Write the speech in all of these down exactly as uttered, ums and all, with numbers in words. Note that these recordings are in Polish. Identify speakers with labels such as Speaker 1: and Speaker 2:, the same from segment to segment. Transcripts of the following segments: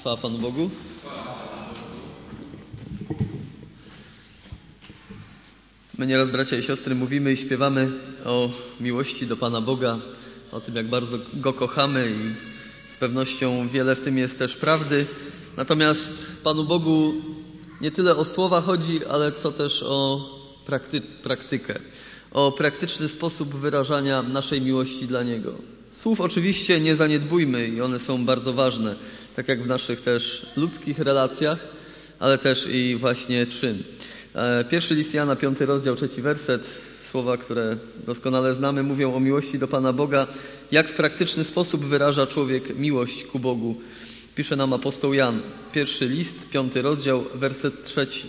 Speaker 1: Chwała Panu Bogu. My nieraz, bracia i siostry, mówimy i śpiewamy o miłości do Pana Boga, o tym, jak bardzo Go kochamy i z pewnością wiele w tym jest też prawdy. Natomiast Panu Bogu nie tyle o słowa chodzi, ale co też o prakty- praktykę, o praktyczny sposób wyrażania naszej miłości dla Niego. Słów oczywiście nie zaniedbujmy i one są bardzo ważne, tak jak w naszych też ludzkich relacjach, ale też i właśnie czyn. Pierwszy list Jana, piąty rozdział, trzeci werset, słowa, które doskonale znamy, mówią o miłości do Pana Boga, jak w praktyczny sposób wyraża człowiek miłość ku Bogu. Pisze nam apostoł Jan, pierwszy list, piąty rozdział, werset trzeci.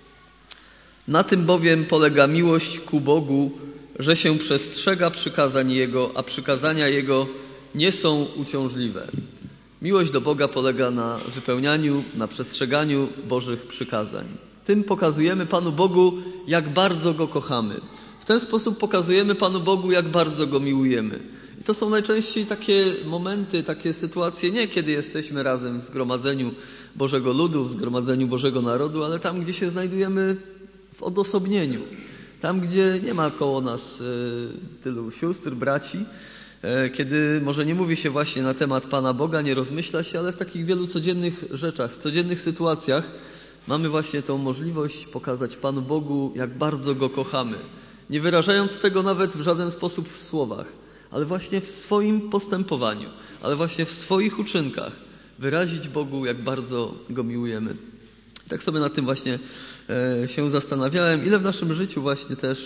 Speaker 1: Na tym bowiem polega miłość ku Bogu, że się przestrzega przykazań Jego, a przykazania Jego nie są uciążliwe. Miłość do Boga polega na wypełnianiu, na przestrzeganiu Bożych przykazań. Tym pokazujemy Panu Bogu, jak bardzo Go kochamy. W ten sposób pokazujemy Panu Bogu, jak bardzo Go miłujemy. I to są najczęściej takie momenty, takie sytuacje, nie kiedy jesteśmy razem w zgromadzeniu Bożego ludu, w zgromadzeniu Bożego narodu, ale tam, gdzie się znajdujemy w odosobnieniu. Tam, gdzie nie ma koło nas y, tylu sióstr, braci, y, kiedy może nie mówi się właśnie na temat Pana Boga, nie rozmyśla się, ale w takich wielu codziennych rzeczach, w codziennych sytuacjach mamy właśnie tą możliwość pokazać Panu Bogu, jak bardzo Go kochamy. Nie wyrażając tego nawet w żaden sposób w słowach, ale właśnie w swoim postępowaniu, ale właśnie w swoich uczynkach wyrazić Bogu, jak bardzo Go miłujemy. Tak sobie nad tym właśnie e, się zastanawiałem, ile w naszym życiu właśnie też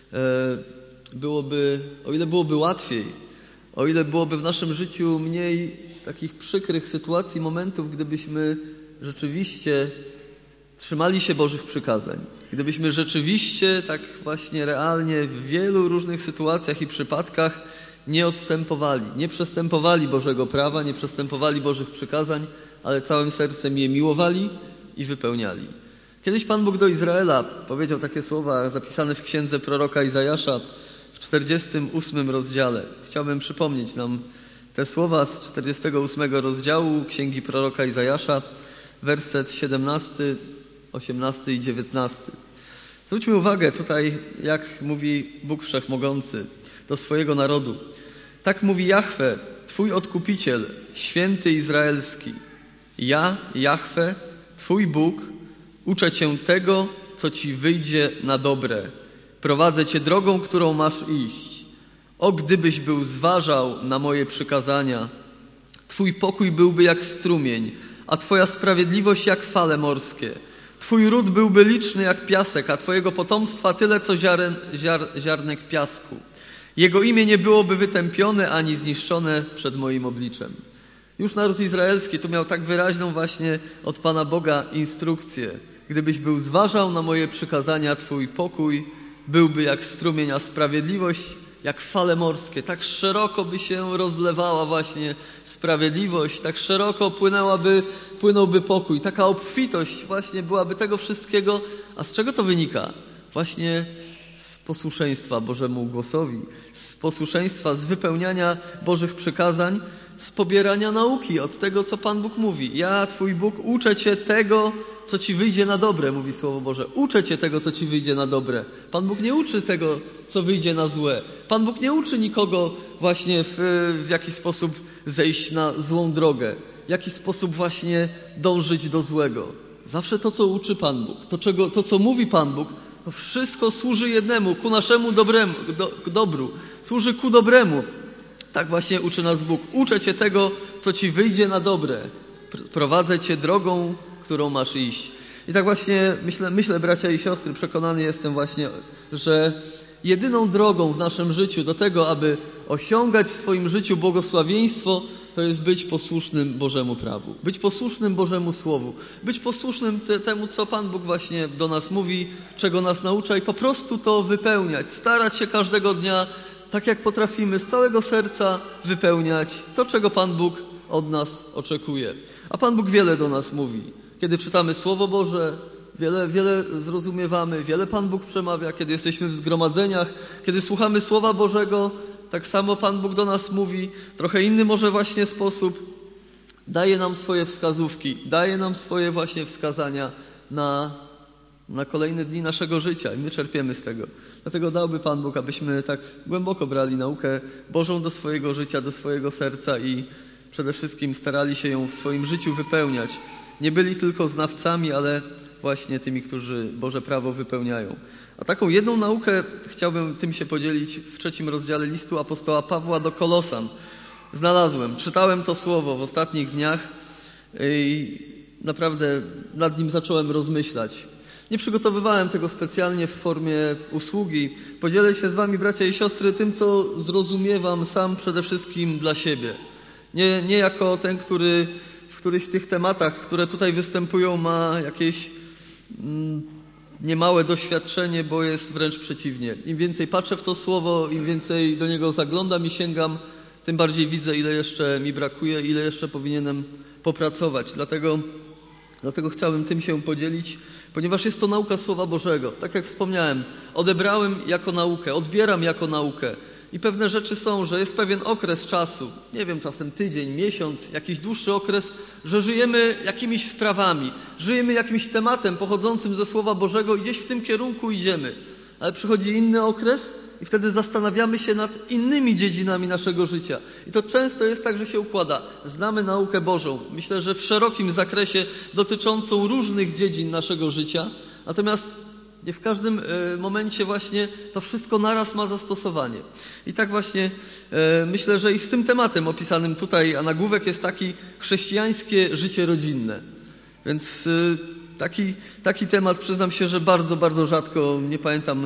Speaker 1: e, byłoby, o ile byłoby łatwiej, o ile byłoby w naszym życiu mniej takich przykrych sytuacji, momentów, gdybyśmy rzeczywiście trzymali się Bożych przykazań. Gdybyśmy rzeczywiście tak właśnie realnie w wielu różnych sytuacjach i przypadkach nie odstępowali, nie przestępowali Bożego prawa, nie przestępowali Bożych przykazań, ale całym sercem je miłowali i wypełniali. Kiedyś Pan Bóg do Izraela powiedział takie słowa zapisane w księdze proroka Izajasza w czterdziestym ósmym rozdziale. Chciałbym przypomnieć nam te słowa z czterdziestego ósmego rozdziału księgi proroka Izajasza, werset siedemnasty, osiemnasty i dziewiętnasty. Zwróćmy uwagę tutaj, jak mówi Bóg Wszechmogący do swojego narodu. Tak mówi Jahwe, Twój Odkupiciel, Święty Izraelski. Ja, Jahwe, Twój Bóg, uczę Cię tego, co Ci wyjdzie na dobre. Prowadzę Cię drogą, którą masz iść. O, gdybyś był zważał na moje przykazania, Twój pokój byłby jak strumień, a Twoja sprawiedliwość jak fale morskie. Twój ród byłby liczny jak piasek, a Twojego potomstwa tyle, co ziaren, ziar, ziarnek piasku. Jego imię nie byłoby wytępione ani zniszczone przed moim obliczem. Już naród izraelski tu miał tak wyraźną właśnie od Pana Boga instrukcję. Gdybyś był zważał na moje przykazania, Twój pokój byłby jak strumień, a sprawiedliwość jak fale morskie. Tak szeroko by się rozlewała właśnie sprawiedliwość, tak szeroko płynęłaby, płynąłby pokój. Taka obfitość właśnie byłaby tego wszystkiego. A z czego to wynika? Właśnie z posłuszeństwa Bożemu głosowi, z posłuszeństwa, z wypełniania Bożych przykazań, z pobierania nauki od tego, co Pan Bóg mówi. Ja, Twój Bóg, uczę Cię tego, co Ci wyjdzie na dobre, mówi Słowo Boże. Uczę Cię tego, co Ci wyjdzie na dobre. Pan Bóg nie uczy tego, co wyjdzie na złe. Pan Bóg nie uczy nikogo właśnie w, w jakiś sposób zejść na złą drogę, w jaki sposób właśnie dążyć do złego. Zawsze to, co uczy Pan Bóg, to, czego, to co mówi Pan Bóg, to wszystko służy jednemu, ku naszemu dobremu, do, dobru. Służy ku dobremu. Tak właśnie uczy nas Bóg. Uczę Cię tego, co Ci wyjdzie na dobre. Prowadzę Cię drogą, którą masz iść. I tak właśnie myślę, myślę, bracia i siostry, przekonany jestem właśnie, że jedyną drogą w naszym życiu do tego, aby osiągać w swoim życiu błogosławieństwo, to jest być posłusznym Bożemu prawu. Być posłusznym Bożemu Słowu. Być posłusznym te, temu, co Pan Bóg właśnie do nas mówi, czego nas naucza i po prostu to wypełniać. Starać się każdego dnia, tak jak potrafimy, z całego serca wypełniać to, czego Pan Bóg od nas oczekuje. A Pan Bóg wiele do nas mówi. Kiedy czytamy Słowo Boże, wiele, wiele zrozumiewamy, wiele Pan Bóg przemawia. Kiedy jesteśmy w zgromadzeniach, kiedy słuchamy Słowa Bożego, tak samo Pan Bóg do nas mówi. Trochę inny może właśnie sposób. daje nam swoje wskazówki, daje nam swoje właśnie wskazania na, na kolejne dni naszego życia i my czerpiemy z tego. Dlatego dałby Pan Bóg, abyśmy tak głęboko brali naukę Bożą do swojego życia, do swojego serca i przede wszystkim starali się ją w swoim życiu wypełniać. Nie byli tylko znawcami, ale właśnie tymi, którzy Boże prawo wypełniają. A taką jedną naukę chciałbym tym się podzielić w trzecim rozdziale listu apostoła Pawła do Kolosan. Znalazłem, czytałem to słowo w ostatnich dniach i naprawdę nad nim zacząłem rozmyślać. Nie przygotowywałem tego specjalnie w formie usługi. Podzielę się z wami, bracia i siostry, tym, co zrozumiewam sam przede wszystkim dla siebie. Nie, nie jako ten, który w którychś z tych tematach, które tutaj występują, ma jakieś mm, niemałe doświadczenie, bo jest wręcz przeciwnie. Im więcej patrzę w to słowo, im więcej do niego zaglądam i sięgam, tym bardziej widzę, ile jeszcze mi brakuje, ile jeszcze powinienem popracować. Dlatego, dlatego chciałem tym się podzielić, ponieważ jest to nauka Słowa Bożego. Tak jak wspomniałem, odebrałem jako naukę, odbieram jako naukę. I pewne rzeczy są, że jest pewien okres czasu, nie wiem, czasem tydzień, miesiąc, jakiś dłuższy okres, że żyjemy jakimiś sprawami, żyjemy jakimś tematem pochodzącym ze Słowa Bożego i gdzieś w tym kierunku idziemy. Ale przychodzi inny okres i wtedy zastanawiamy się nad innymi dziedzinami naszego życia. I to często jest tak, że się układa. Znamy naukę Bożą, myślę, że w szerokim zakresie dotyczącą różnych dziedzin naszego życia, natomiast nie w każdym momencie właśnie to wszystko naraz ma zastosowanie. I tak właśnie myślę, że i z tym tematem opisanym tutaj, a nagłówek jest taki: chrześcijańskie życie rodzinne. Więc taki, taki temat, przyznam się, że bardzo, bardzo rzadko, nie pamiętam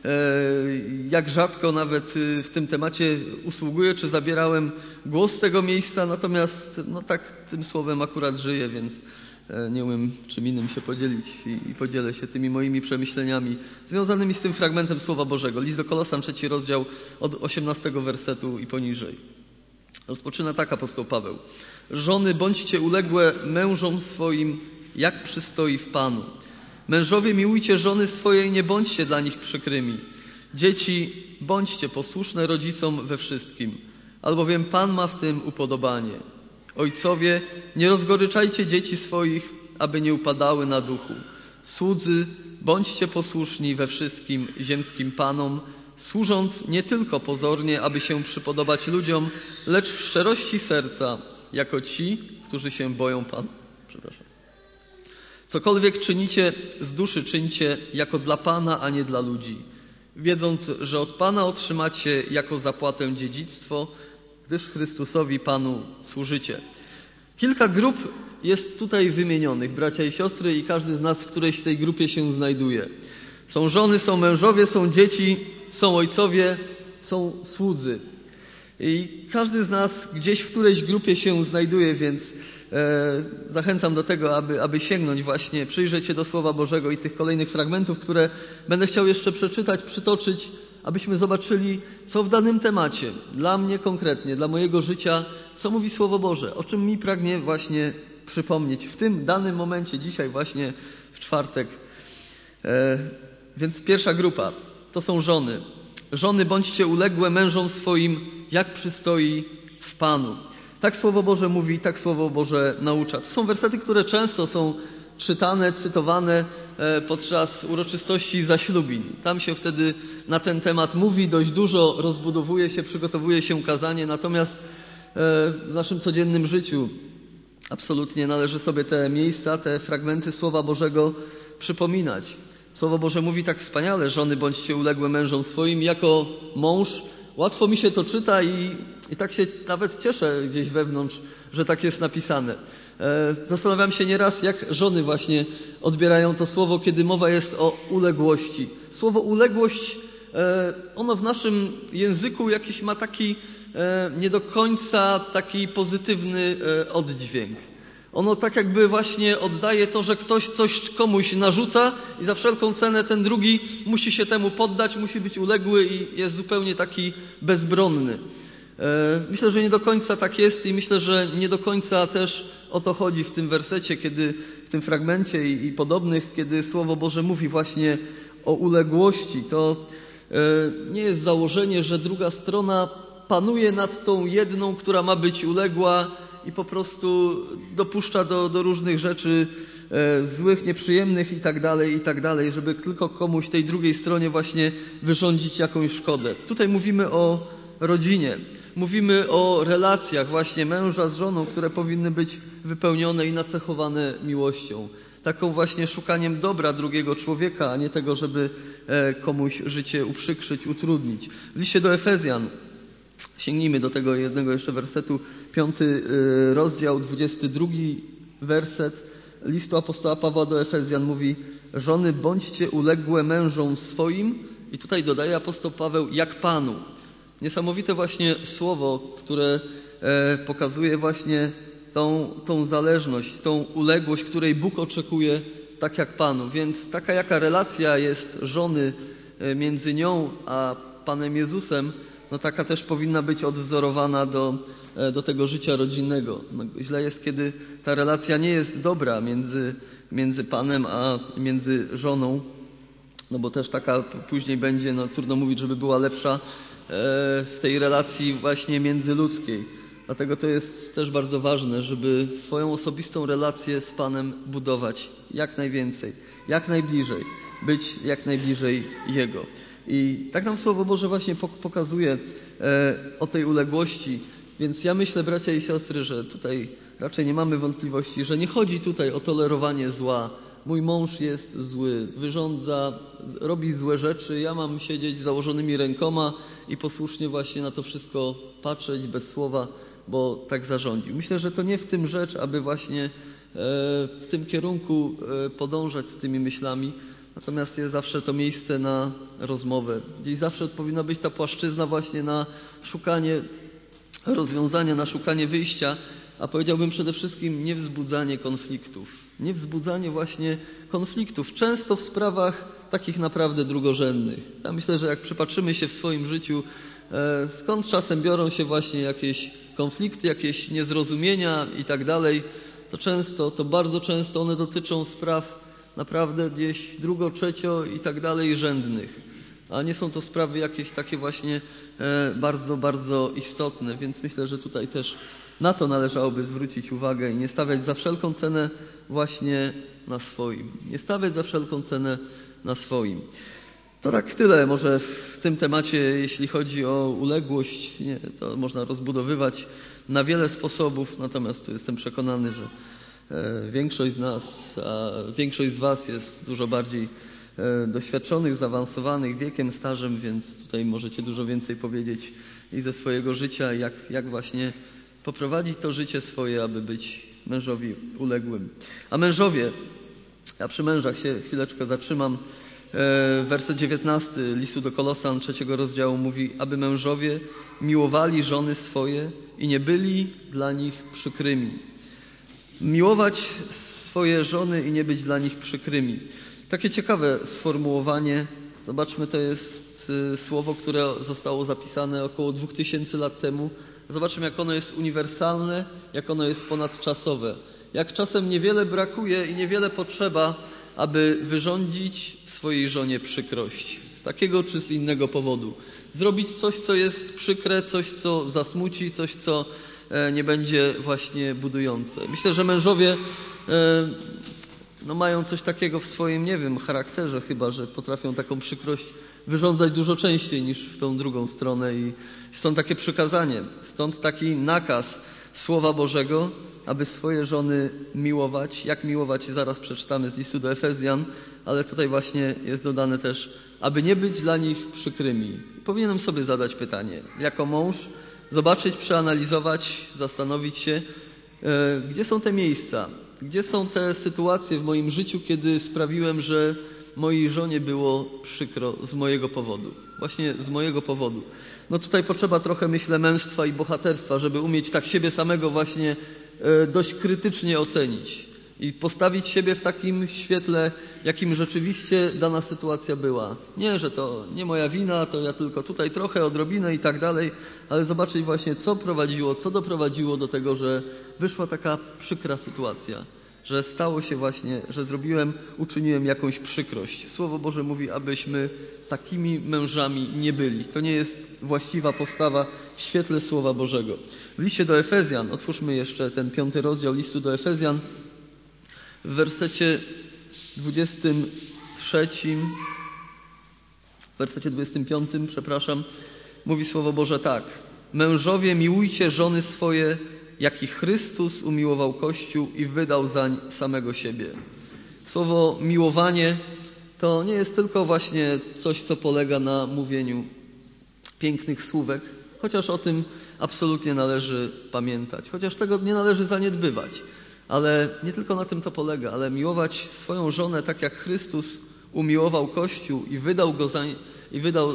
Speaker 1: jak rzadko nawet w tym temacie usługuję, czy zabierałem głos z tego miejsca, natomiast no tak tym słowem akurat żyję, więc nie umiem czym innym się podzielić i, i podzielę się tymi moimi przemyśleniami związanymi z tym fragmentem Słowa Bożego. List do Kolosan, trzeci rozdział od osiemnastego wersetu i poniżej. Rozpoczyna tak apostoł Paweł. Żony, bądźcie uległe mężom swoim, jak przystoi w Panu. Mężowie, miłujcie żony swoje i nie bądźcie dla nich przykrymi. Dzieci, bądźcie posłuszne rodzicom we wszystkim, albowiem Pan ma w tym upodobanie. Ojcowie, nie rozgoryczajcie dzieci swoich, aby nie upadały na duchu. Słudzy, bądźcie posłuszni we wszystkim ziemskim panom, służąc nie tylko pozornie, aby się przypodobać ludziom, lecz w szczerości serca, jako ci, którzy się boją Pana. Przepraszam. Cokolwiek czynicie, z duszy czyńcie jako dla Pana, a nie dla ludzi, wiedząc, że od Pana otrzymacie jako zapłatę dziedzictwo, gdyż Chrystusowi Panu służycie. Kilka grup jest tutaj wymienionych, bracia i siostry, i każdy z nas w którejś z tej grupie się znajduje. Są żony, są mężowie, są dzieci, są ojcowie, są słudzy. I każdy z nas gdzieś w którejś grupie się znajduje, więc e, zachęcam do tego, aby, aby sięgnąć właśnie, przyjrzeć się do Słowa Bożego i tych kolejnych fragmentów, które będę chciał jeszcze przeczytać, przytoczyć, abyśmy zobaczyli, co w danym temacie, dla mnie konkretnie, dla mojego życia, co mówi Słowo Boże, o czym mi pragnie właśnie przypomnieć w tym danym momencie, dzisiaj właśnie w czwartek. E, więc pierwsza grupa to są żony. Żony, bądźcie uległe mężom swoim, jak przystoi w Panu. Tak Słowo Boże mówi, tak Słowo Boże naucza. To są wersety, które często są czytane, cytowane podczas uroczystości zaślubin. Tam się wtedy na ten temat mówi dość dużo, rozbudowuje się, przygotowuje się kazanie, natomiast w naszym codziennym życiu absolutnie należy sobie te miejsca, te fragmenty Słowa Bożego przypominać. Słowo Boże mówi tak wspaniale: żony, bądźcie uległe mężom swoim. Jako mąż łatwo mi się to czyta i, i tak się nawet cieszę gdzieś wewnątrz, że tak jest napisane. E, zastanawiam się nieraz, jak żony właśnie odbierają to słowo, kiedy mowa jest o uległości. Słowo uległość, e, ono w naszym języku jakiś ma taki e, nie do końca taki pozytywny e, oddźwięk. Ono tak jakby właśnie oddaje to, że ktoś coś komuś narzuca i za wszelką cenę ten drugi musi się temu poddać, musi być uległy i jest zupełnie taki bezbronny. Myślę, że nie do końca tak jest i myślę, że nie do końca też o to chodzi w tym wersecie, kiedy w tym fragmencie i, i podobnych, kiedy Słowo Boże mówi właśnie o uległości. To nie jest założenie, że druga strona panuje nad tą jedną, która ma być uległa i po prostu dopuszcza do, do różnych rzeczy e, złych, nieprzyjemnych i tak dalej, i tak dalej, żeby tylko komuś tej drugiej stronie właśnie wyrządzić jakąś szkodę. Tutaj mówimy o rodzinie. Mówimy o relacjach właśnie męża z żoną, które powinny być wypełnione i nacechowane miłością. Taką właśnie szukaniem dobra drugiego człowieka, a nie tego, żeby komuś życie uprzykrzyć, utrudnić. W liście do Efezjan, sięgnijmy do tego jednego jeszcze wersetu, piąty rozdział, dwudziesty drugi werset listu apostoła Pawła do Efezjan mówi: żony, bądźcie uległe mężom swoim, i tutaj dodaje apostoł Paweł, jak Panu. Niesamowite właśnie słowo, które pokazuje właśnie tą, tą zależność, tą uległość, której Bóg oczekuje, tak jak Panu. Więc taka jaka relacja jest żony między nią a Panem Jezusem, no taka też powinna być odwzorowana do, do tego życia rodzinnego. No, źle jest, kiedy ta relacja nie jest dobra między, między Panem a między żoną, no bo też taka później będzie, no trudno mówić, żeby była lepsza w tej relacji właśnie międzyludzkiej. Dlatego to jest też bardzo ważne, żeby swoją osobistą relację z Panem budować jak najwięcej, jak najbliżej, być jak najbliżej Jego. I tak nam Słowo Boże właśnie pokazuje o tej uległości. Więc ja myślę, bracia i siostry, że tutaj raczej nie mamy wątpliwości, że nie chodzi tutaj o tolerowanie zła. Mój mąż jest zły, wyrządza, robi złe rzeczy, ja mam siedzieć z założonymi rękoma i posłusznie właśnie na to wszystko patrzeć bez słowa, bo tak zarządził. Myślę, że to nie w tym rzecz, aby właśnie w tym kierunku podążać z tymi myślami, natomiast jest zawsze to miejsce na rozmowę. Gdzieś zawsze powinna być ta płaszczyzna właśnie na szukanie rozwiązania, na szukanie wyjścia, a powiedziałbym przede wszystkim nie wzbudzanie konfliktów. Nie wzbudzanie właśnie konfliktów, często w sprawach takich naprawdę drugorzędnych. Ja myślę, że jak przypatrzymy się w swoim życiu, skąd czasem biorą się właśnie jakieś konflikty, jakieś niezrozumienia i tak dalej, to często, to bardzo często one dotyczą spraw naprawdę gdzieś drugo, trzecio i tak dalej rzędnych. A nie są to sprawy jakieś takie właśnie bardzo, bardzo istotne, więc myślę, że tutaj też na to należałoby zwrócić uwagę i nie stawiać za wszelką cenę właśnie na swoim. Nie stawiać za wszelką cenę na swoim. To tak tyle może w tym temacie, jeśli chodzi o uległość. Nie, to można rozbudowywać na wiele sposobów, natomiast tu jestem przekonany, że większość z nas, a większość z was jest dużo bardziej doświadczonych, zaawansowanych wiekiem, stażem, więc tutaj możecie dużo więcej powiedzieć i ze swojego życia, jak, jak właśnie poprowadzić to życie swoje, aby być mężowi uległym. A mężowie, ja przy mężach się chwileczkę zatrzymam. Werset dziewiętnasty listu do Kolosan trzeciego rozdziału mówi: aby mężowie miłowali żony swoje i nie byli dla nich przykrymi. Miłować swoje żony i nie być dla nich przykrymi. Takie ciekawe sformułowanie. Zobaczmy, to jest słowo, które zostało zapisane około dwóch tysięcy lat temu. Zobaczmy, jak ono jest uniwersalne, jak ono jest ponadczasowe. Jak czasem niewiele brakuje i niewiele potrzeba, aby wyrządzić swojej żonie przykrość. Z takiego czy z innego powodu. Zrobić coś, co jest przykre, coś, co zasmuci, coś, co nie będzie właśnie budujące. Myślę, że mężowie no, mają coś takiego w swoim, nie wiem, charakterze chyba, że potrafią taką przykrość wyrządzać dużo częściej niż w tą drugą stronę i stąd takie przykazanie, stąd taki nakaz Słowa Bożego, aby swoje żony miłować. Jak miłować, zaraz przeczytamy z listu do Efezjan, ale tutaj właśnie jest dodane też, aby nie być dla nich przykrymi. Powinienem sobie zadać pytanie, jako mąż, zobaczyć, przeanalizować, zastanowić się, gdzie są te miejsca, gdzie są te sytuacje w moim życiu, kiedy sprawiłem, że mojej żonie było przykro z mojego powodu. Właśnie z mojego powodu. No tutaj potrzeba trochę, myślę, męstwa i bohaterstwa, żeby umieć tak siebie samego właśnie dość krytycznie ocenić i postawić siebie w takim świetle, jakim rzeczywiście dana sytuacja była. Nie, że to nie moja wina, to ja tylko tutaj trochę, odrobinę i tak dalej, ale zobaczyć właśnie, co prowadziło, co doprowadziło do tego, że wyszła taka przykra sytuacja. że stało się właśnie, że zrobiłem, uczyniłem jakąś przykrość. Słowo Boże mówi, abyśmy takimi mężami nie byli. To nie jest właściwa postawa w świetle Słowa Bożego. W liście do Efezjan, otwórzmy jeszcze ten piąty rozdział listu do Efezjan, w wersecie dwudziestym trzecim, w wersecie dwudziestym piątym, przepraszam, mówi Słowo Boże tak. Mężowie, miłujcie żony swoje, jak i Chrystus umiłował Kościół i wydał zań samego siebie. Słowo miłowanie to nie jest tylko właśnie coś, co polega na mówieniu pięknych słówek, chociaż o tym absolutnie należy pamiętać, chociaż tego nie należy zaniedbywać. Ale nie tylko na tym to polega, ale miłować swoją żonę tak, jak Chrystus umiłował Kościół i wydał go zań, i wydał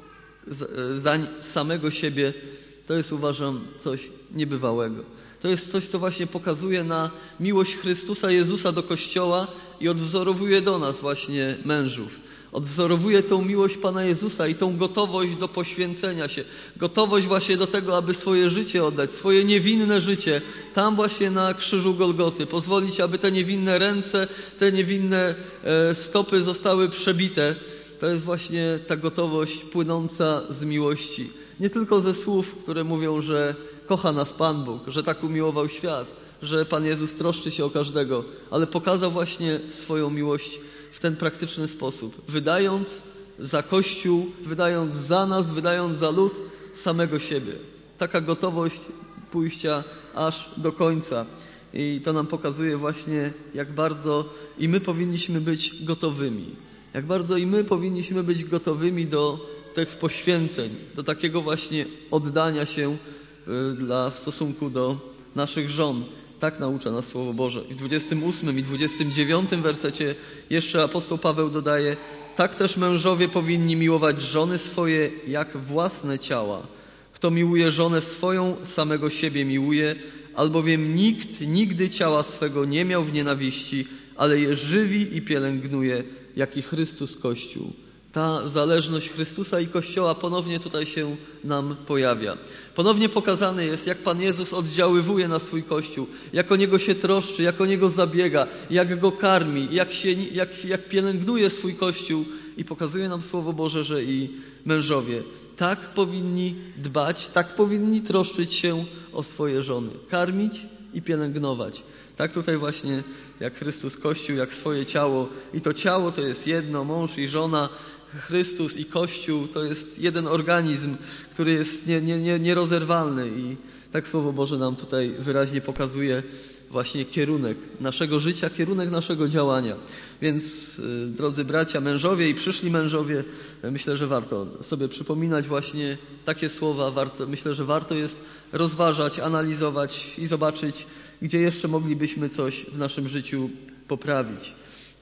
Speaker 1: zań samego siebie, to jest, uważam, coś niebywałego. To jest coś, co właśnie pokazuje na miłość Chrystusa Jezusa do Kościoła i odwzorowuje do nas właśnie mężów. Odwzorowuje tą miłość Pana Jezusa i tą gotowość do poświęcenia się. Gotowość właśnie do tego, aby swoje życie oddać, swoje niewinne życie, tam właśnie na krzyżu Golgoty. Pozwolić, aby te niewinne ręce, te niewinne stopy zostały przebite. To jest właśnie ta gotowość płynąca z miłości. Nie tylko ze słów, które mówią, że kocha nas Pan Bóg, że tak umiłował świat, że Pan Jezus troszczy się o każdego, ale pokazał właśnie swoją miłość w ten praktyczny sposób. Wydając za Kościół, wydając za nas, wydając za lud samego siebie. Taka gotowość pójścia aż do końca. I to nam pokazuje właśnie, jak bardzo i my powinniśmy być gotowymi. Jak bardzo i my powinniśmy być gotowymi do tych poświęceń, do takiego właśnie oddania się dla, w stosunku do naszych żon. Tak naucza nas Słowo Boże. I w dwudziestym ósmym i dwudziestym dziewiątym wersecie jeszcze apostoł Paweł dodaje: tak też mężowie powinni miłować żony swoje jak własne ciała. Kto miłuje żonę swoją, samego siebie miłuje, albowiem nikt nigdy ciała swego nie miał w nienawiści, ale je żywi i pielęgnuje, jak i Chrystus Kościół. Ta zależność Chrystusa i Kościoła ponownie tutaj się nam pojawia. Ponownie pokazane jest, jak Pan Jezus oddziaływuje na swój Kościół, jak o Niego się troszczy, jak o Niego zabiega, jak Go karmi, jak, się, jak, jak pielęgnuje swój Kościół i pokazuje nam Słowo Boże, że i mężowie tak powinni dbać, tak powinni troszczyć się o swoje żony, karmić i pielęgnować. Tak tutaj właśnie jak Chrystus Kościół, jak swoje ciało. I to ciało to jest jedno, mąż i żona, Chrystus i Kościół to jest jeden organizm, który jest nie, nie, nie, nierozerwalny. I tak Słowo Boże nam tutaj wyraźnie pokazuje właśnie kierunek naszego życia, kierunek naszego działania. Więc y, drodzy bracia, mężowie i przyszli mężowie, myślę, że warto sobie przypominać właśnie takie słowa. Warto, myślę, że warto jest rozważać, analizować i zobaczyć, gdzie jeszcze moglibyśmy coś w naszym życiu poprawić.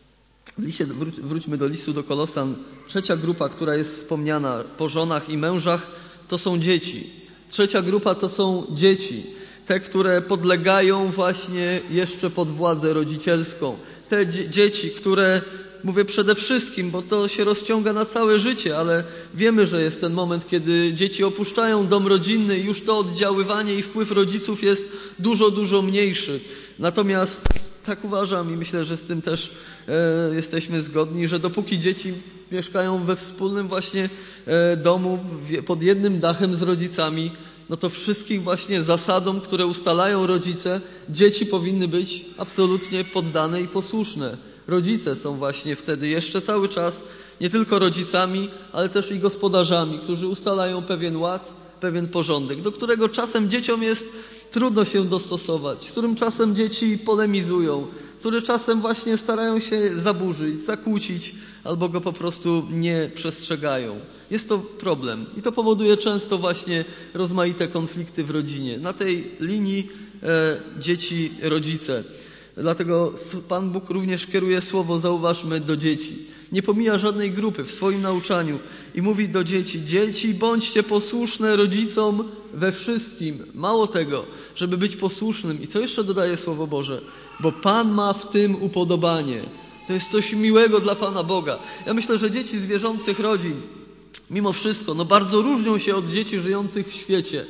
Speaker 1: W liście, wróć, wróćmy do listu do Kolosan. Trzecia grupa, która jest wspomniana po żonach i mężach, to są dzieci. Trzecia grupa to są dzieci. Te, które podlegają właśnie jeszcze pod władzę rodzicielską. Te dzie- dzieci, które, mówię przede wszystkim, bo to się rozciąga na całe życie, ale wiemy, że jest ten moment, kiedy dzieci opuszczają dom rodzinny i już to oddziaływanie i wpływ rodziców jest dużo, dużo mniejszy. Natomiast tak uważam i myślę, że z tym też e, jesteśmy zgodni, że dopóki dzieci mieszkają we wspólnym właśnie e, domu, w, pod jednym dachem z rodzicami, no to wszystkich właśnie zasadom, które ustalają rodzice, dzieci powinny być absolutnie poddane i posłuszne. Rodzice są właśnie wtedy jeszcze cały czas nie tylko rodzicami, ale też i gospodarzami, którzy ustalają pewien ład, pewien porządek, do którego czasem dzieciom jest trudno się dostosować, z którym czasem dzieci polemizują, które czasem właśnie starają się zaburzyć, zakłócić albo go po prostu nie przestrzegają. Jest to problem i to powoduje często właśnie rozmaite konflikty w rodzinie. Na tej linii e, dzieci-rodzice. Dlatego Pan Bóg również kieruje słowo, zauważmy, do dzieci. Nie pomija żadnej grupy w swoim nauczaniu i mówi do dzieci: dzieci, bądźcie posłuszne rodzicom we wszystkim. Mało tego, żeby być posłusznym. I co jeszcze dodaje Słowo Boże? Bo Pan ma w tym upodobanie. To jest coś miłego dla Pana Boga. Ja myślę, że dzieci z wierzących rodzin, mimo wszystko, no bardzo różnią się od dzieci żyjących w świecie.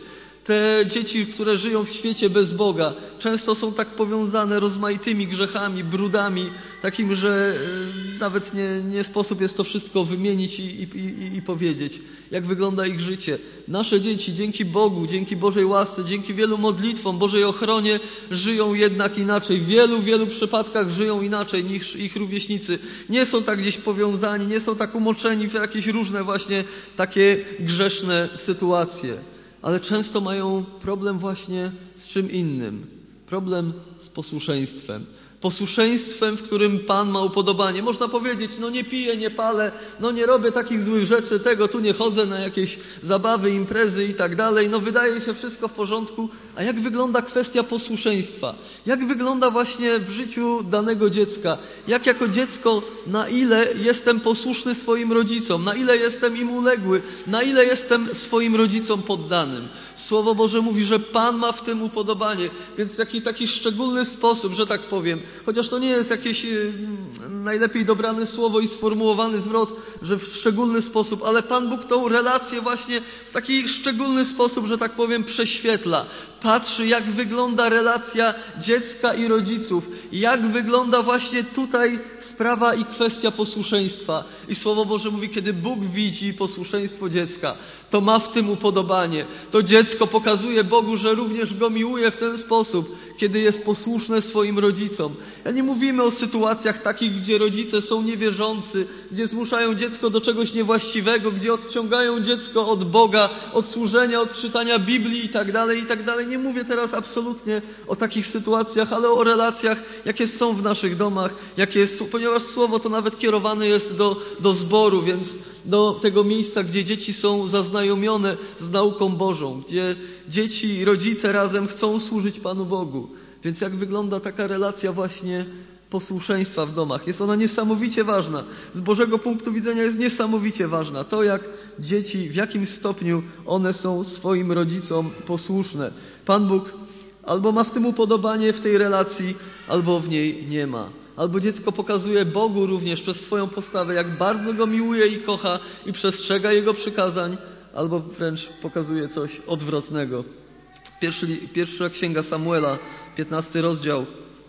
Speaker 1: Te dzieci, które żyją w świecie bez Boga, często są tak powiązane rozmaitymi grzechami, brudami, takim, że nawet nie, nie sposób jest to wszystko wymienić i, i, i, i powiedzieć, jak wygląda ich życie. Nasze dzieci dzięki Bogu, dzięki Bożej łasce, dzięki wielu modlitwom, Bożej ochronie żyją jednak inaczej. W wielu, wielu przypadkach żyją inaczej niż ich rówieśnicy. Nie są tak gdzieś powiązani, nie są tak umoczeni w jakieś różne właśnie takie grzeszne sytuacje. Ale często mają problem właśnie z czym innym. Problem z posłuszeństwem. Posłuszeństwem, w którym Pan ma upodobanie. Można powiedzieć, no nie piję, nie palę, no nie robię takich złych rzeczy, tego tu nie chodzę na jakieś zabawy, imprezy i tak dalej. No wydaje się wszystko w porządku. A jak wygląda kwestia posłuszeństwa? Jak wygląda właśnie w życiu danego dziecka? Jak jako dziecko, na ile jestem posłuszny swoim rodzicom? Na ile jestem im uległy? Na ile jestem swoim rodzicom poddanym? Słowo Boże mówi, że Pan ma w tym upodobanie, więc w jakiś taki szczególny sposób, że tak powiem, chociaż to nie jest jakieś y, najlepiej dobrane słowo i sformułowany zwrot, że w szczególny sposób, ale Pan Bóg tą relację właśnie w taki szczególny sposób, że tak powiem, prześwietla. Patrzy, jak wygląda relacja dziecka i rodziców, jak wygląda właśnie tutaj sprawa i kwestia posłuszeństwa. I Słowo Boże mówi, kiedy Bóg widzi posłuszeństwo dziecka, to ma w tym upodobanie. To dziecko pokazuje Bogu, że również Go miłuje w ten sposób, kiedy jest posłuszne swoim rodzicom. Ja nie mówimy o sytuacjach takich, gdzie rodzice są niewierzący, gdzie zmuszają dziecko do czegoś niewłaściwego, gdzie odciągają dziecko od Boga, od służenia, od czytania Biblii i tak dalej, i tak dalej. Nie mówię teraz absolutnie o takich sytuacjach, ale o relacjach, jakie są w naszych domach, jakie jest, ponieważ Słowo to nawet kierowane jest do, do zboru, więc do tego miejsca, gdzie dzieci są zaznajomione z nauką Bożą, gdzie dzieci i rodzice razem chcą służyć Panu Bogu. Więc jak wygląda taka relacja właśnie posłuszeństwa w domach? Jest ona niesamowicie ważna. Z Bożego punktu widzenia jest niesamowicie ważna. To, jak dzieci, w jakim stopniu one są swoim rodzicom posłuszne. Pan Bóg albo ma w tym upodobanie w tej relacji, albo w niej nie ma. Albo dziecko pokazuje Bogu również przez swoją postawę, jak bardzo Go miłuje i kocha i przestrzega Jego przykazań, albo wręcz pokazuje coś odwrotnego. Pierwszy, pierwsza księga Samuela, piętnasty rozdział.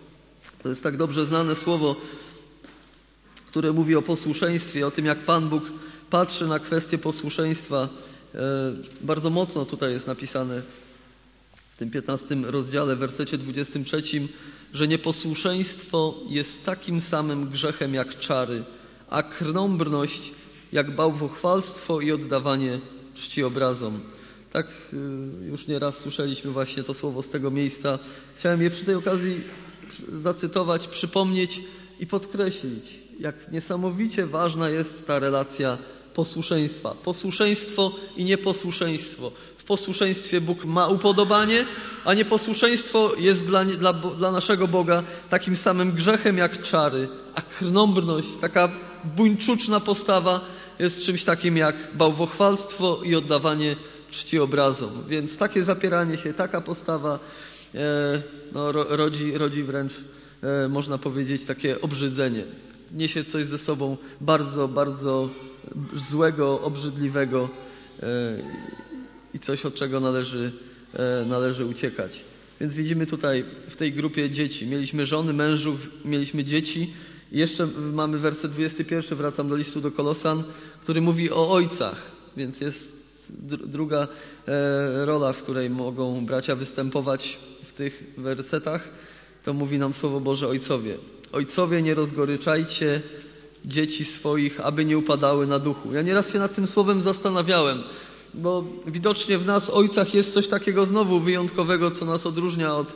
Speaker 1: To jest tak dobrze znane słowo, które mówi o posłuszeństwie, o tym, jak Pan Bóg patrzy na kwestię posłuszeństwa. E, bardzo mocno tutaj jest napisane w tym piętnastym rozdziale, w wersecie dwudziestym trzecim, że nieposłuszeństwo jest takim samym grzechem jak czary, a krnąbrność jak bałwochwalstwo i oddawanie czci obrazom. Tak już nieraz słyszeliśmy właśnie to słowo z tego miejsca. Chciałem je przy tej okazji zacytować, przypomnieć i podkreślić, jak niesamowicie ważna jest ta relacja posłuszeństwa. Posłuszeństwo i nieposłuszeństwo. W posłuszeństwie Bóg ma upodobanie, a nieposłuszeństwo jest dla, dla, dla naszego Boga takim samym grzechem jak czary, a krnąbrność, taka buńczuczna postawa jest czymś takim jak bałwochwalstwo i oddawanie czci obrazom. Więc takie zapieranie się, taka postawa e, no, rodzi, rodzi wręcz, e, można powiedzieć, takie obrzydzenie. Niesie coś ze sobą bardzo, bardzo złego, obrzydliwego e, i coś, od czego należy, e, należy uciekać. Więc widzimy tutaj w tej grupie dzieci. Mieliśmy żony, mężów, mieliśmy dzieci. I jeszcze mamy werset dwudziesty pierwszy, wracam do listu do Kolosan, który mówi o ojcach. Więc jest druga e, rola, w której mogą bracia występować w tych wersetach. To mówi nam Słowo Boże: ojcowie. Ojcowie, nie rozgoryczajcie dzieci swoich, aby nie upadały na duchu. Ja nieraz się nad tym słowem zastanawiałem, bo widocznie w nas, ojcach, jest coś takiego znowu wyjątkowego, co nas odróżnia od,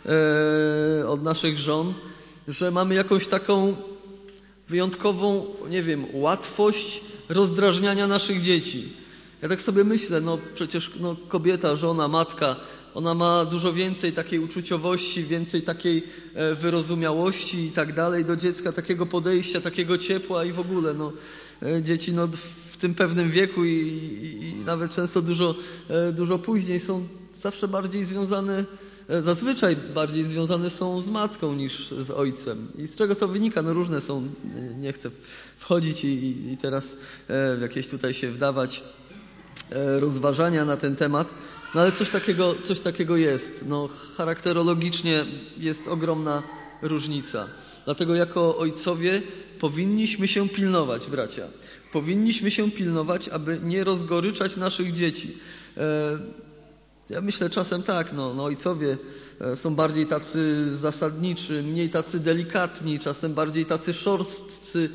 Speaker 1: e, od naszych żon, że mamy jakąś taką wyjątkową, nie wiem, łatwość rozdrażniania naszych dzieci. Ja tak sobie myślę, no przecież no, kobieta, żona, matka, ona ma dużo więcej takiej uczuciowości, więcej takiej e, wyrozumiałości i tak dalej do dziecka, takiego podejścia, takiego ciepła i w ogóle no, e, dzieci no, w tym pewnym wieku i, i, i nawet często dużo, e, dużo później są zawsze bardziej związane, e, zazwyczaj bardziej związane są z matką niż z ojcem. I z czego to wynika? No różne są, nie chcę wchodzić i, i teraz e, w jakieś tutaj się wdawać rozważania na ten temat, No ale coś takiego, coś takiego jest. No, charakterologicznie jest ogromna różnica. Dlatego jako ojcowie powinniśmy się pilnować, bracia. Powinniśmy się pilnować, aby nie rozgoryczać naszych dzieci. Ja myślę czasem tak, no, no ojcowie są bardziej tacy zasadniczy, mniej tacy delikatni, czasem bardziej tacy szorstcy.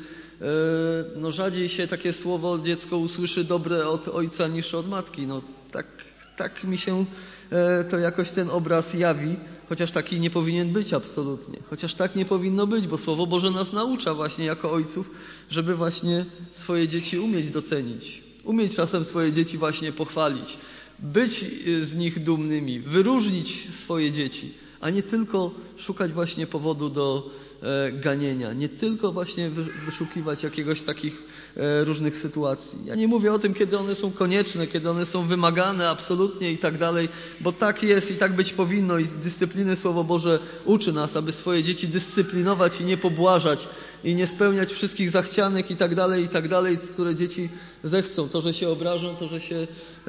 Speaker 1: No rzadziej się takie słowo dziecko usłyszy dobre od ojca niż od matki. No tak, tak mi się to jakoś ten obraz jawi, chociaż taki nie powinien być absolutnie. Chociaż tak nie powinno być, bo Słowo Boże nas naucza właśnie jako ojców, żeby właśnie swoje dzieci umieć docenić. Umieć czasem swoje dzieci właśnie pochwalić. Być z nich dumnymi, wyróżnić swoje dzieci, a nie tylko szukać właśnie powodu do e, ganienia, nie tylko właśnie wy, wyszukiwać jakiegoś takich e, różnych sytuacji. Ja nie mówię o tym, kiedy one są konieczne, kiedy one są wymagane absolutnie i tak dalej, bo tak jest i tak być powinno i dyscypliny Słowo Boże uczy nas, aby swoje dzieci dyscyplinować i nie pobłażać i nie spełniać wszystkich zachcianek i tak dalej, i tak dalej, które dzieci zechcą. To, że się obrażą, to, że się e,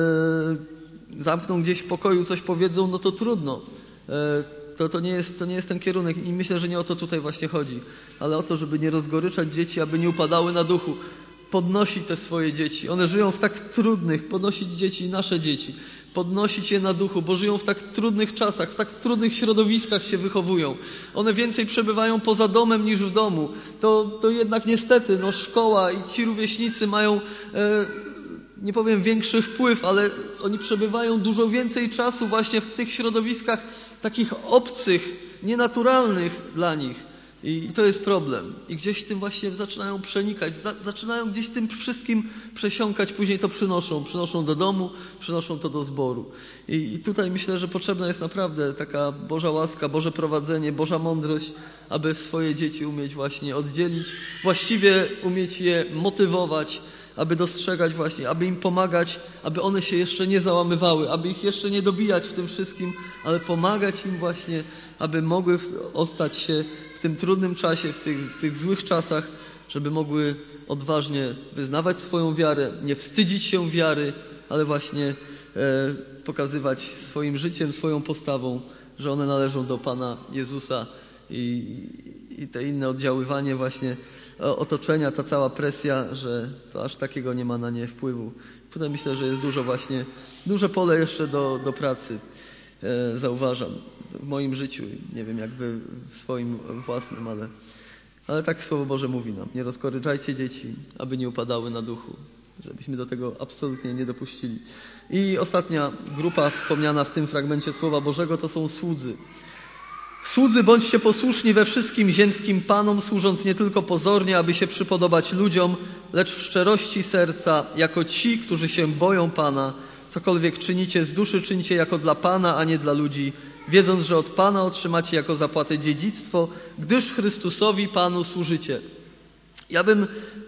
Speaker 1: zamkną gdzieś w pokoju, coś powiedzą, no to trudno. E, to, to, nie jest, to nie jest ten kierunek i myślę, że nie o to tutaj właśnie chodzi, ale o to, żeby nie rozgoryczać dzieci, aby nie upadały na duchu. Podnosić te swoje dzieci. One żyją w tak trudnych, podnosić dzieci, nasze dzieci, podnosić je na duchu, bo żyją w tak trudnych czasach, w tak trudnych środowiskach się wychowują. One więcej przebywają poza domem niż w domu. To, to jednak niestety no, szkoła i ci rówieśnicy mają, e, nie powiem większy wpływ, ale oni przebywają dużo więcej czasu właśnie w tych środowiskach takich obcych, nienaturalnych dla nich. I to jest problem. I gdzieś tym właśnie zaczynają przenikać, za, zaczynają gdzieś tym wszystkim przesiąkać, później to przynoszą. Przynoszą do domu, przynoszą to do zboru. I, I tutaj myślę, że potrzebna jest naprawdę taka Boża łaska, Boże prowadzenie, Boża mądrość, aby swoje dzieci umieć właśnie oddzielić, właściwie umieć je motywować, aby dostrzegać właśnie, aby im pomagać, aby one się jeszcze nie załamywały, aby ich jeszcze nie dobijać w tym wszystkim, ale pomagać im właśnie, aby mogły ostać się w tym trudnym czasie, w tych, w tych złych czasach, żeby mogły odważnie wyznawać swoją wiarę, nie wstydzić się wiary, ale właśnie e, pokazywać swoim życiem, swoją postawą, że one należą do Pana Jezusa i, i te inne oddziaływanie właśnie otoczenia, ta cała presja, że to aż takiego nie ma na nie wpływu. Tutaj myślę, że jest dużo właśnie, duże pole jeszcze do, do pracy, e, zauważam w moim życiu. Nie wiem jak wy w swoim własnym, ale, ale tak Słowo Boże mówi nam. Nie rozkoryczajcie dzieci, aby nie upadały na duchu. Żebyśmy do tego absolutnie nie dopuścili. I ostatnia grupa wspomniana w tym fragmencie Słowa Bożego to są słudzy. Słudzy, bądźcie posłuszni we wszystkim ziemskim panom, służąc nie tylko pozornie, aby się przypodobać ludziom, lecz w szczerości serca, jako ci, którzy się boją Pana. Cokolwiek czynicie z duszy, czyńcie jako dla Pana, a nie dla ludzi, wiedząc, że od Pana otrzymacie jako zapłatę dziedzictwo, gdyż Chrystusowi Panu służycie. Ja bym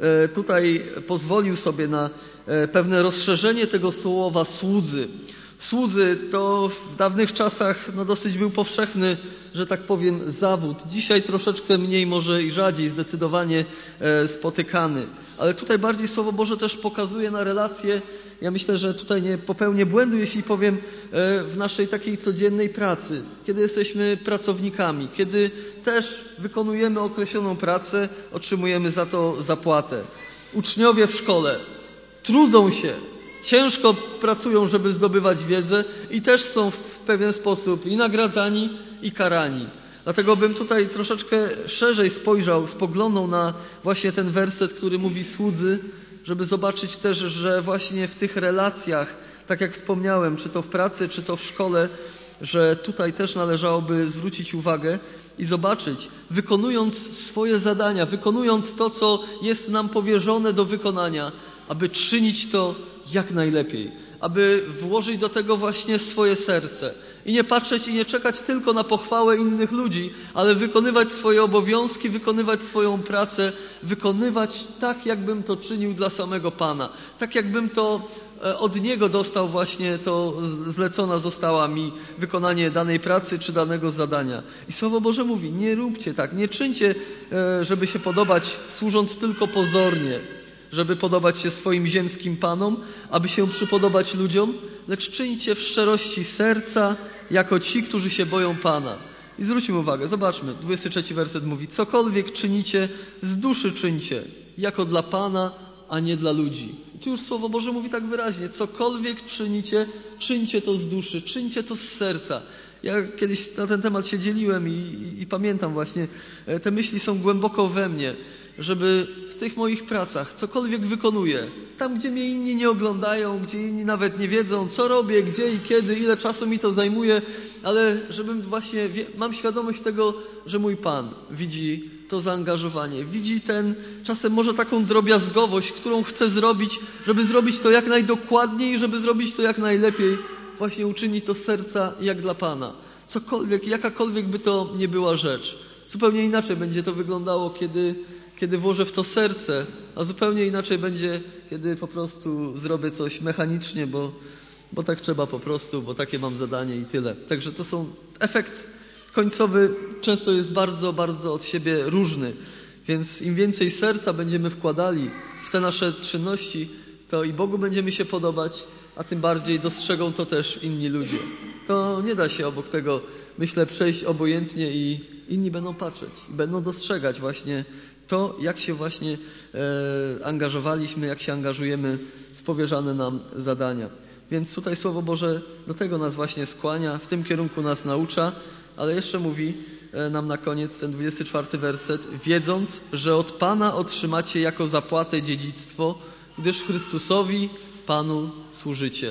Speaker 1: tutaj pozwolił sobie na pewne rozszerzenie tego słowa słudzy. Słudzy to w dawnych czasach no dosyć był powszechny, że tak powiem, zawód. Dzisiaj troszeczkę mniej, może i rzadziej, zdecydowanie e, spotykany. Ale tutaj bardziej Słowo Boże też pokazuje na relacje. Ja myślę, że tutaj nie popełnię błędu, jeśli powiem, e, w naszej takiej codziennej pracy. Kiedy jesteśmy pracownikami, kiedy też wykonujemy określoną pracę, otrzymujemy za to zapłatę. Uczniowie w szkole trudzą się, ciężko pracują, żeby zdobywać wiedzę i też są w pewien sposób i nagradzani, i karani. Dlatego bym tutaj troszeczkę szerzej spojrzał, spoglądał na właśnie ten werset, który mówi słudzy, żeby zobaczyć też, że właśnie w tych relacjach, tak jak wspomniałem, czy to w pracy, czy to w szkole, że tutaj też należałoby zwrócić uwagę i zobaczyć, wykonując swoje zadania, wykonując to, co jest nam powierzone do wykonania, aby czynić to jak najlepiej, aby włożyć do tego właśnie swoje serce i nie patrzeć i nie czekać tylko na pochwałę innych ludzi, ale wykonywać swoje obowiązki, wykonywać swoją pracę, wykonywać tak, jakbym to czynił dla samego Pana, tak jakbym to od Niego dostał właśnie, to zlecona została mi wykonanie danej pracy czy danego zadania. I Słowo Boże mówi, nie róbcie tak, nie czyńcie, żeby się podobać, służąc tylko pozornie, żeby podobać się swoim ziemskim panom, aby się przypodobać ludziom, lecz czyńcie w szczerości serca, jako ci, którzy się boją Pana. I zwróćmy uwagę, zobaczmy, dwudziesty trzeci werset mówi: cokolwiek czynicie, z duszy czyńcie, jako dla Pana, a nie dla ludzi. I tu już Słowo Boże mówi tak wyraźnie: cokolwiek czynicie, czyńcie to z duszy, czyńcie to z serca. Ja kiedyś na ten temat się dzieliłem i, i, i pamiętam właśnie, te myśli są głęboko we mnie, żeby w tych moich pracach cokolwiek wykonuję, tam gdzie mnie inni nie oglądają, gdzie inni nawet nie wiedzą, co robię, gdzie i kiedy, ile czasu mi to zajmuje, ale żebym właśnie, mam świadomość tego, że mój Pan widzi to zaangażowanie, widzi ten, czasem może taką drobiazgowość, którą chcę zrobić, żeby zrobić to jak najdokładniej, żeby zrobić to jak najlepiej, właśnie uczyni to z serca jak dla Pana. Cokolwiek, jakakolwiek by to nie była rzecz. Zupełnie inaczej będzie to wyglądało, kiedy, kiedy włożę w to serce, a zupełnie inaczej będzie, kiedy po prostu zrobię coś mechanicznie, bo, bo tak trzeba po prostu, bo takie mam zadanie i tyle. Także to są, efekt końcowy często jest bardzo, bardzo od siebie różny. Więc im więcej serca będziemy wkładali w te nasze czynności, to i Bogu będziemy się podobać, a tym bardziej dostrzegą to też inni ludzie. To nie da się obok tego, myślę, przejść obojętnie i inni będą patrzeć i będą dostrzegać właśnie to, jak się właśnie e, angażowaliśmy, jak się angażujemy w powierzane nam zadania. Więc tutaj Słowo Boże do tego nas właśnie skłania, w tym kierunku nas naucza, ale jeszcze mówi e, nam na koniec ten dwudziesty czwarty werset: wiedząc, że od Pana otrzymacie jako zapłatę dziedzictwo, gdyż Chrystusowi Panu służycie.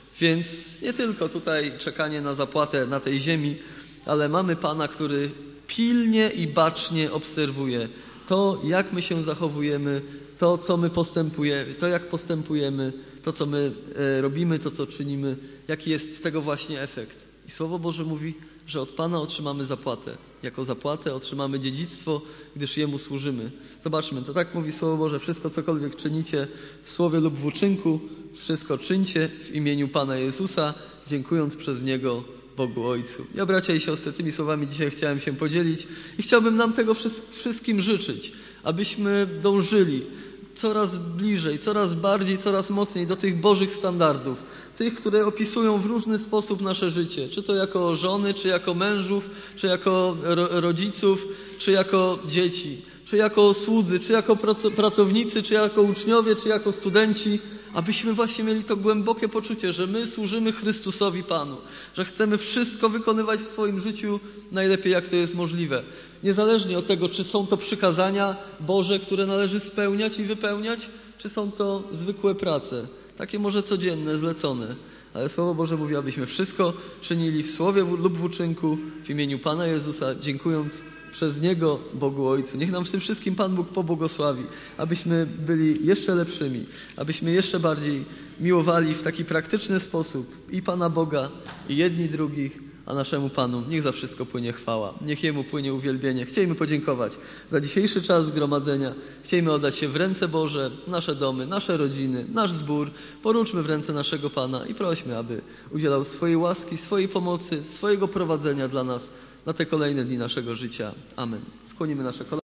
Speaker 1: Więc nie tylko tutaj czekanie na zapłatę na tej ziemi, ale mamy Pana, który pilnie i bacznie obserwuje to, jak my się zachowujemy, to, co my postępujemy, to, jak postępujemy, to, co my e, robimy, to, co czynimy, jaki jest tego właśnie efekt. I Słowo Boże mówi, że od Pana otrzymamy zapłatę. Jako zapłatę otrzymamy dziedzictwo, gdyż Jemu służymy. Zobaczmy, to tak mówi Słowo Boże: wszystko, cokolwiek czynicie w słowie lub w uczynku, wszystko czyńcie w imieniu Pana Jezusa, dziękując przez Niego Bogu Ojcu. Ja, bracia i siostry, tymi słowami dzisiaj chciałem się podzielić i chciałbym nam tego wszystkim życzyć, abyśmy dążyli coraz bliżej, coraz bardziej, coraz mocniej do tych Bożych standardów, tych, które opisują w różny sposób nasze życie, czy to jako żony, czy jako mężów, czy jako ro- rodziców, czy jako dzieci, czy jako słudzy, czy jako prac- pracownicy, czy jako uczniowie, czy jako studenci, abyśmy właśnie mieli to głębokie poczucie, że my służymy Chrystusowi Panu, że chcemy wszystko wykonywać w swoim życiu najlepiej, jak to jest możliwe. Niezależnie od tego, czy są to przykazania Boże, które należy spełniać i wypełniać, czy są to zwykłe prace, takie może codzienne, zlecone. Ale Słowo Boże mówi, abyśmy wszystko czynili w słowie lub w uczynku w imieniu Pana Jezusa, dziękując przez Niego Bogu Ojcu. Niech nam w tym wszystkim Pan Bóg pobłogosławi, abyśmy byli jeszcze lepszymi, abyśmy jeszcze bardziej miłowali w taki praktyczny sposób i Pana Boga, i jedni drugich, a naszemu Panu niech za wszystko płynie chwała, niech Jemu płynie uwielbienie. Chcielibyśmy podziękować za dzisiejszy czas zgromadzenia. Chcielibyśmy oddać się w ręce Boże, nasze domy, nasze rodziny, nasz zbór. Poruczmy w ręce naszego Pana i prośmy, aby udzielał swojej łaski, swojej pomocy, swojego prowadzenia dla nas na te kolejne dni naszego życia. Amen. Skłonimy nasze kolana.